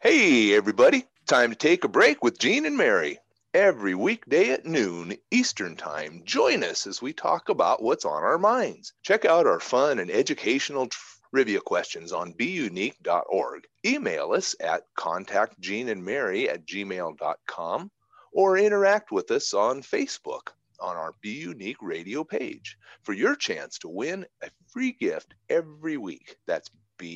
Hey, everybody. Time to take a break with Gene and Mary. Every weekday at noon Eastern Time, join us as we talk about what's on our minds. Check out our fun and educational trivia questions on beunique.org. Email us at contactgeneandmary@gmail.com or interact with us on Facebook on our Be Unique radio page for your chance to win a free gift every week. That's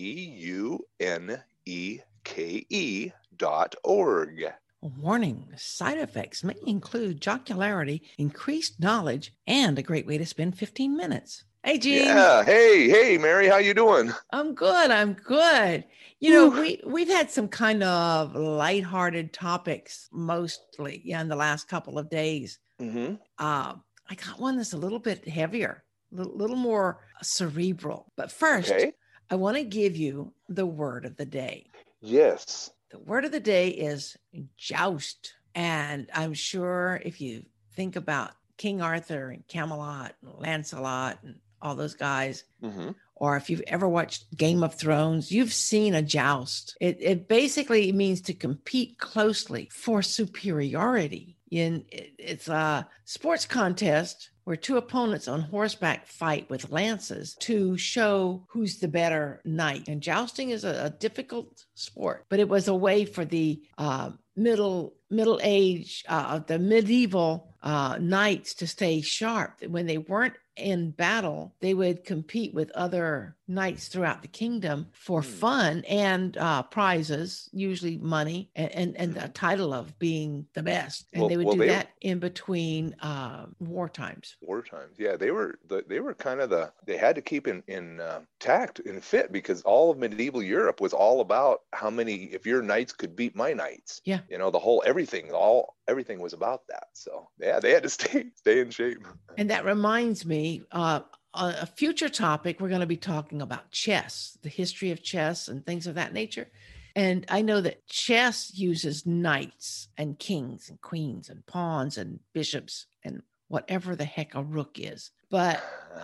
BUNEKE.org. Warning, side effects may include jocularity, increased knowledge, and a great way to spend 15 minutes. Hey, Gene. Yeah. Hey, Mary, how you doing? I'm good. You know, we've had some kind of lighthearted topics mostly in the last couple of days. Mm-hmm. I got one that's a little bit heavier, a little more cerebral. But first, I want to give you the word of the day. Yes. The word of the day is joust. And I'm sure if you think about King Arthur and Camelot and Lancelot and all those guys, or if you've ever watched Game of Thrones, you've seen a joust. It basically means to compete closely for superiority. It's a sports contest where two opponents on horseback fight with lances to show who's the better knight. And jousting is a difficult sport, but it was a way for the middle age, the medieval knights to stay sharp. When they weren't in battle, they would compete with other knights throughout the kingdom for fun and prizes, usually money and a title of being the best. And they would do that in between war times. Yeah, they were kind of they had to keep in tact and fit, because all of medieval Europe was all about how many, if your knights could beat my knights. Yeah. You know, the whole everything was about that. So yeah, they had to stay in shape. And that reminds me, a future topic, we're going to be talking about chess, the history of chess and things of that nature. And I know that chess uses knights and kings and queens and pawns and bishops and whatever the heck a rook is. But,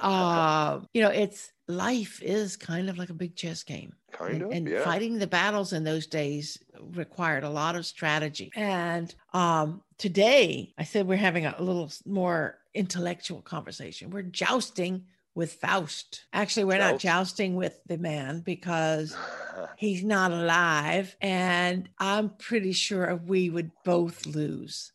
life is kind of like a big chess game. And fighting the battles in those days required a lot of strategy. And today, I said we're having a little more intellectual conversation. We're jousting with Faust. Actually, we're not jousting with the man because he's not alive. And I'm pretty sure we would both lose.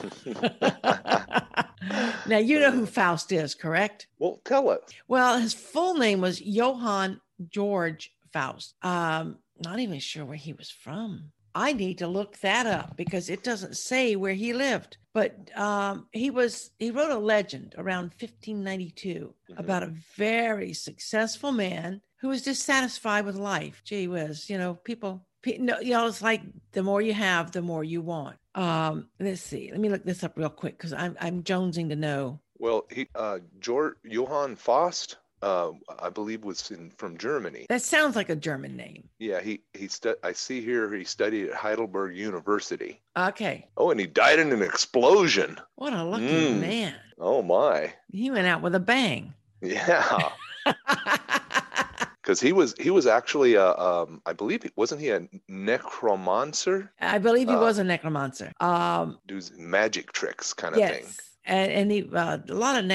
Now, you know who Faust is, correct? Well, tell us. Well, his full name was Johann George Faust. Not even sure where he was from. I need to look that up because it doesn't say where he lived. But he wrote a legend around 1592 about a very successful man who was dissatisfied with life. Gee whiz, people, it's like the more you have, the more you want. Let's see. Let me look this up real quick because I'm jonesing to know. Well, Johann Faust, I believe, was from Germany. That sounds like a German name. Yeah, I see here he studied at Heidelberg University. Okay. Oh, and he died in an explosion. What a lucky man. Oh, my. He went out with a bang. Yeah. Because he was actually I believe, wasn't he a necromancer? I believe he was a necromancer. Does magic tricks kind of thing. And he a lot of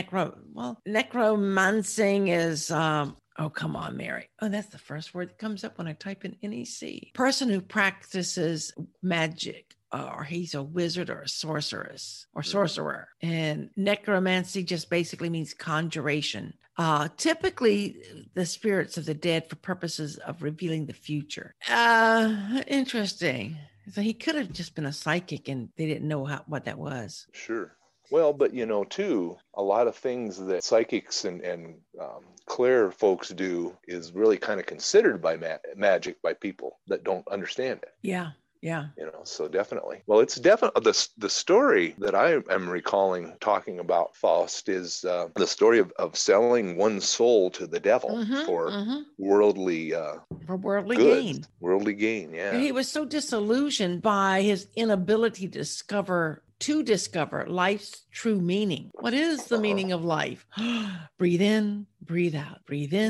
necromancing is oh, come on, Mary. Oh, that's the first word that comes up when I type in NEC. Person who practices magic, or he's a wizard or a sorceress or sorcerer. And necromancy just basically means conjuration. Typically the spirits of the dead for purposes of revealing the future. Interesting. So he could have just been a psychic and they didn't know what that was. Sure. Well, but too, a lot of things that psychics and clair folks do is really kind of considered by magic by people that don't understand it. Yeah. So definitely. Well, it's definitely the story that I am recalling talking about Faust is the story of selling one's soul to the devil for worldly goods, gain. Worldly gain, yeah. And he was so disillusioned by his inability to discover life's true meaning. What is the meaning of life? Breathe in, breathe out, breathe in,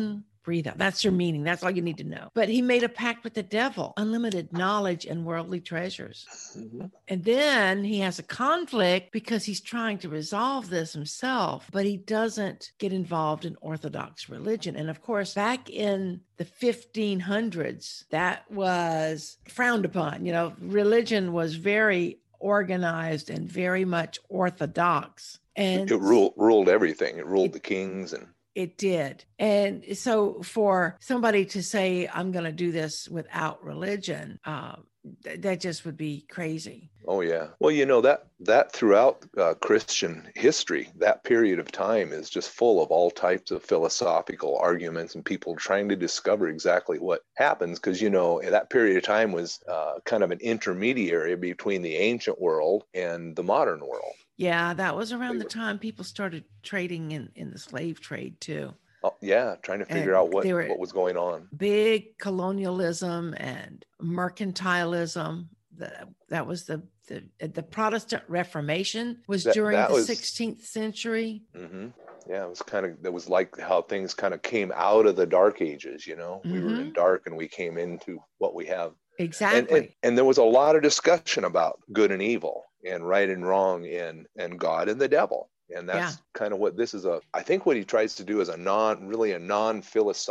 breathe out. That's your meaning. That's all you need to know. But he made a pact with the devil, unlimited knowledge and worldly treasures. Mm-hmm. And then he has a conflict because he's trying to resolve this himself, but he doesn't get involved in Orthodox religion. And of course, back in the 1500s, that was frowned upon. Religion was very organized and very much Orthodox. And it ruled everything. It ruled the kings and it did. And so for somebody to say, I'm going to do this without religion, that just would be crazy. Oh, yeah. Well, that throughout Christian history, that period of time is just full of all types of philosophical arguments and people trying to discover exactly what happens. Because, that period of time was kind of an intermediary between the ancient world and the modern world. Yeah, that was around the time people started trading in the slave trade too. Oh, yeah, trying to figure out what was going on. Big colonialism and mercantilism. That was the Protestant Reformation was during the 16th century. Mm-hmm. Yeah, it was like how things kind of came out of the Dark Ages. Mm-hmm. We were in dark and we came into what we have. Exactly. And there was a lot of discussion about good and evil and right and wrong and God and the devil. And that's kind of what this is. I think what he tries to do is a non-religious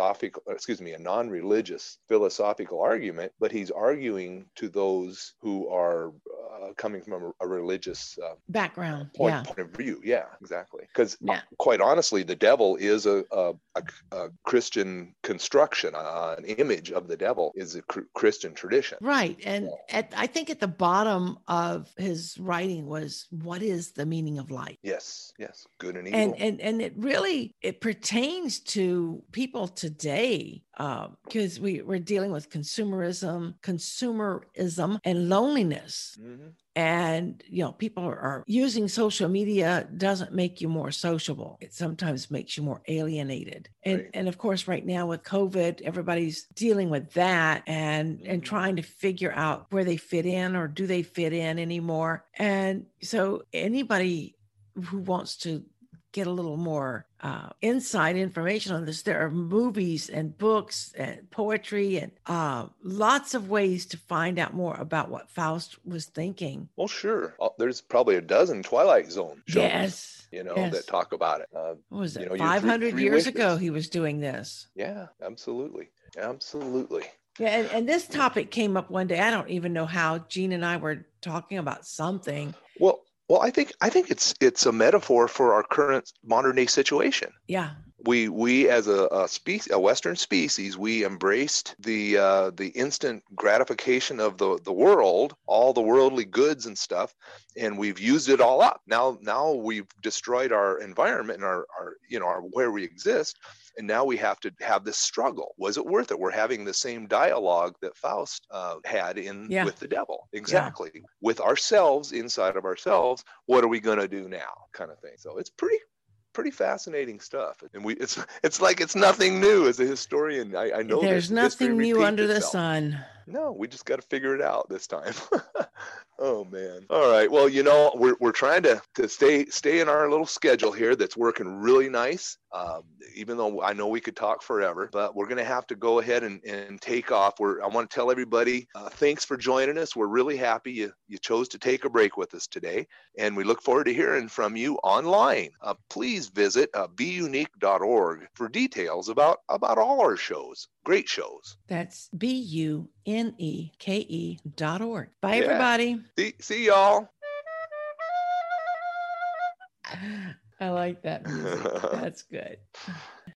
philosophical argument, but he's arguing to those who are coming from a religious background point of view. Yeah, exactly. Because quite honestly, the devil is a Christian construction. An image of the devil is a Christian tradition. Right. And I think at the bottom of his writing was, what is the meaning of life? Yes, good and evil. And it pertains to people today, because we're dealing with consumerism and loneliness. Mm-hmm. And, people are using social media doesn't make you more sociable. It sometimes makes you more alienated. And of course, right now with COVID, everybody's dealing with that and trying to figure out where they fit in or do they fit in anymore. And so anybody who wants to get a little more inside information on this, there are movies and books and poetry and lots of ways to find out more about what Faust was thinking. Well, sure. There's probably a dozen Twilight Zone shows, that talk about it. What was it? 500 years ago, he was doing this. Yeah, absolutely. Yeah, and this topic came up one day. I don't even know how. Gene and I were talking about something. Well, I think it's a metaphor for our current modern day situation. Yeah. We as a Western species, we embraced the instant gratification of the world, all the worldly goods and stuff, and we've used it all up. Now we've destroyed our environment and our where we exist. And now we have to have this struggle. Was it worth it? We're having the same dialogue that Faust had with the devil. Exactly. Yeah. With ourselves, inside of ourselves, what are we going to do now? Kind of thing. So it's pretty fascinating stuff. And it's like it's nothing new. As a historian, I know there's nothing new under the sun. No, we just got to figure it out this time. Oh man. All right. Well, we're trying to stay in our little schedule here that's working really nice. Even though I know we could talk forever, but we're going to have to go ahead and take off. I want to tell everybody, thanks for joining us. We're really happy you chose to take a break with us today. And we look forward to hearing from you online. Please visit beunique.org for details about all our shows. Great shows. That's BUNEKE.org. Bye, everybody. See y'all. I like that music. That's good.